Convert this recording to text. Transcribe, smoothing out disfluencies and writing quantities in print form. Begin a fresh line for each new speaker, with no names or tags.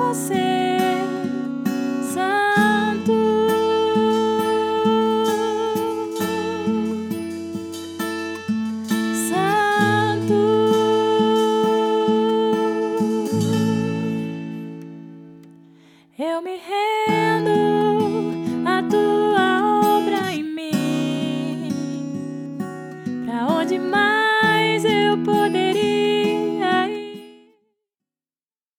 você, Santo. Santo. Eu me rendo à tua obra em mim. Pra onde mais eu poder